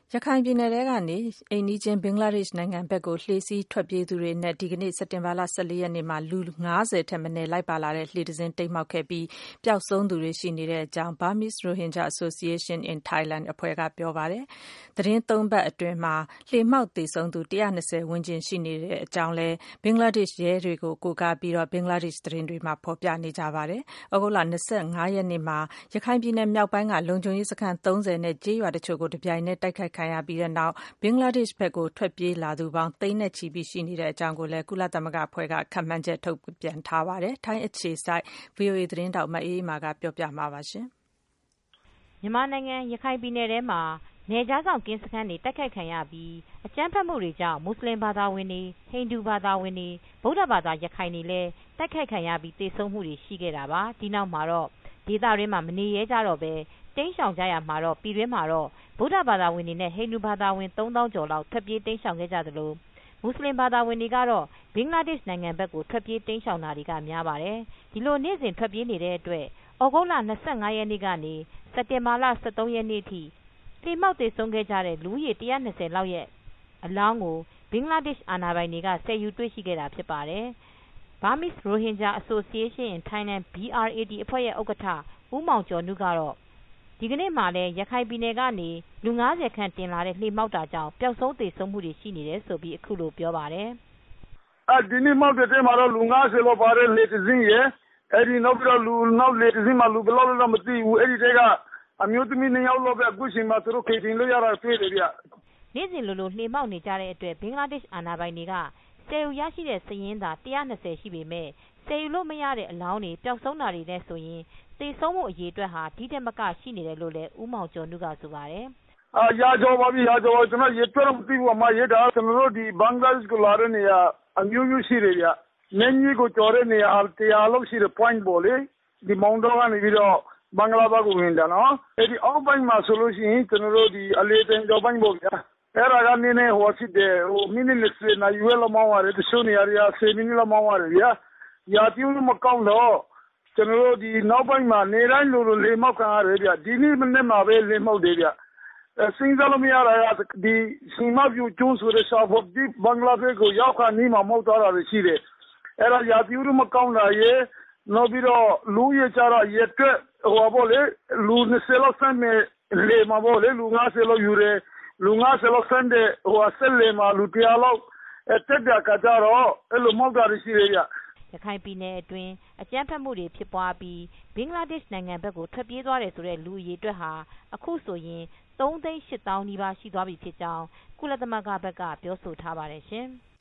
ရခိုင်ပြည်နယ်ထဲကနေအိမ်နီးချင်းဘင်္ဂလားဒေ့ရှ်နိုင်ငံဘက်ကိုလှေစီးထွက်ပြေးသူတွေနဲ့ဒီကနေ့စက်တင်ဘာလ14ရက်နေ့မှာလူ50ထက်မနည်းလိုက်ပါလာတဲ့လှေတစ်စင်းတိမ်းမှောက်ခဲ့ပြီးပျောက်ဆုံးသူတွေရှိနေတဲ့အကြောင်း Burmese Rohingya Association in Thailand အဖွဲ့ကပြောပါတယ်။သတင်း3ပတ်အတွင်းမှာလှေမှောက်သေဆုံးသူ120ဝန်းကျင်ရှိနေတဲ့အကြောင်းလဲဘင်္ဂလားဒေ့ရှ်ရဲတွေကိုကိုးကားပြီးဘင်္ဂလားဒေ့ရှ်သတင်းတွေမှာဖော်ပြနေကြပါတယ်။ဩဂုတ်လ25ရက်နေ့မှာရခိုင်ပြည်နယ်မြောက်ပိုင်းကလုံခြုံရေးစခန်း30နဲ့ကျေးရွာတချို့ကိုတပြိုင်နက်တိုက်ခိုက်ခံရပြီးတဲ့နောက်ဘင်္ဂလားဒေ့ရှ်ဘက်ကိုထွက်ပြေးလာသူပေါင်းသိန်းနဲ့ချီပြီးရှိနေတဲ့အကြောင်းကိုလည်းကုလသမဂ္ဂအဖွဲ့ကခန့်မှန်းချက်ထုတ်ပြန်ထားပါတယ်။ထိုင်းအခြေစိုက် VOA သတင်းတောက်မအေးမာကပြောပြမှာပါရှင်။မြန်မာနိုင်ငံရခိုင်ပြည်နယ်ထဲမှာနယ်ခြားဆောင်ကင်းစခန်းတွေတိုက်ခိုက်ခံရပြီးအကြမ်းဖက်မှုတွေကြောင့်မွတ်စလင်ဘာသာဝင်တွေဟိန္ဒူဘာသာဝင်တွေဗုဒ္ဓဘာသာရခိုင်တွေလည်းတိုက်ခိုက်ခံရပြီးသေဆုံးမှုတွေရှိခဲ့တာပါ။ဒီနောက်မှာတော့ဒေသတွင်းမှာမနေရဲကြတော့ပဲတိမ်းရှောင်ကြရမှာတော့ပြည်တွင်းမှာတော့ဗုဒ္ဓဘာသာဝင်တွေနဲ့ဟိန္ဒူဘာသာဝင်3000ကျော်လောက်ထွက်ပြေးတိမ်းရှောင်ခဲ့ကြသလိုမွတ်စလင်ဘာသာဝင်တွေကတော့ဘင်္ဂလားဒေ့ရှ်နိုင်ငံဘက်ကိုထွက်ပြေးတိမ်းရှောင်တာတွေကများပါတယ်။ဒီလိုနေ့စဉ်ထွက်ပြေးနေတဲ့အတွက်ဩဂုတ်လ25ရက်နေ့ကနေစက်တင်ဘာလ13ရက်နေ့ထိလှေမှောက်သေဆုံးခဲ့ကြတဲ့လူဦးရေ120လောက်ရဲ့အလောင်းကိုဘင်္ဂလားဒေ့ရှ်အာဏာပိုင်တွေကဆယ်ယူတွေ့ရှိခဲ့တာဖြစ်ပါတယ်။ Burmese Rohingya Association in Thailand BRAT အဖွဲ့ရဲ့ဥက္ကဋ္ဌဦးမောင်ကျော်နုကတော့ဒီကနေ့မှလည်းရခိုင်ပြည်နယ်ကနေလူ50ခန့်တင်လာတဲ့လှေမှောက်တာကြောင့်ပျောက်ဆုံးသေဆုံးမှုတွေရှိနေတယ်ဆိုပြီးအခုလိုပြောပါတယ်။ဒီနေ့မှောက်တဲ့တဲမှာတော့လူ50လောက်ပါတယ်လေတစ်စင်းရဲ့အဲဒီနောက်ပြီးတော့လူနောက်လေတစ်စင်းမှာလူဘယ်လောက်လဲမသိဘူးအဲဒီတဲကအမျိုးသမီး2ယောက်လောက်ပဲအခုချိန်မှာသူတို့ခေတင်လို့ရတာတွေ့တယ်ဗျ။နေ့စဉ်လိုလှေမှောက်နေကြတဲ့အတွက်ဘင်္ဂလားဒေ့ရှ်အာဏာပိုင်တွေကဆယ်ယူရရှိတဲ့စည်ရင်းသာ120ရှိပေမဲ့ဆယ်ယူလို့မရတဲ့အလောင်းတွေပျောက်ဆုံးတာတွေနဲ့ဆိုရင်သေဆုံးမှုအရေအတွက်ဟာဒီထက်မကရှိနေတယ်လို့လည်းဦးမောင်ကျော်နုကဆိုပါတယ်။ရာကျော်ပါပြီရာကျော်ကျွန်တော်ရေတွက်တော့မသိဘူးအမရေတာကျွန်တော်တို့ဒီဘင်္ဂလားဒေ့ရှ်ကိုလာတဲ့နေရာအမျိုးမျိုးရှိတယ်ဗျ။နင်းကြီးကိုကျော်တဲ့နေရာ100လောက်ရှိတဲ့ point ပေါ်လေဒီမောင်တော်ကနေပြီးတော့ဘင်္ဂလားဘက်ကိုဝင်တာနော်။အဲဒီအောက်ပိုင်းမှာဆိုလို့ရှိရင်ကျွန်တော်တို့ဒီအလေးတင်ကျော်ပိုင်းပေါ့ဗျာ။အဲ့ဒါကနည်းနည်းဟိုဖြစ်တယ်ဟိုမိနစ်20နာရီဝဲလောက်မောင်းရတယ်တချို့နေရာတွေက10မိနစ်လောက်မောင်းရတယ်ဗျာ။ရာပြင်းမကောင်းတော့ကျွန်တော်တို့ဒီနောက်ပိုင်းမှာနေတိုင်းလိုလေမောက်ခံရတယ်ဗျဒီနေ့မနေ့မှာပဲလေမောက်တယ်ဗျစဉ်းစားလို့မရတာကဒီစီမပြူကျုံးဆိုတဲ့ရှာဖို့ဒီဘင်္ဂလားဒေ့ရှ်ကိုရောက်ခါနီးမှာမောက်သွားတာရှိတယ်အဲ့ဒါရာပြူမကောင်းတာရဲ့နောက်ပြီးတော့လူရကြတော့ရက်တွက်ဟိုဘောလေလူ20လောက်ဆန်းနေလေမှာဘောလေလူ50လောက်ယူတယ်လူ50လောက်ဆန်းတဲ့ဟိုအဆက်လေမှာလူ100လောက်တက်တာကကြတော့အဲ့လိုမောက်တာရှိတယ်ဗျရခိုင်ပြည်နယ်အတွင်းအကြမ်းဖက်မှုတွေဖြစ်ပွားပြီးဘင်္ဂလားဒေ့ရှ်နိုင်ငံဘက်ကိုထွက်ပြေးသွားတယ်ဆိုတဲ့လူအရေအတွက်ဟာအခုဆိုရင်3,800,000နီးပါးရှိသွားပြီဖြစ်ကြောင်းကုလသမဂ္ဂဘက်ကပြောဆိုထားပါတယ်ရှင်။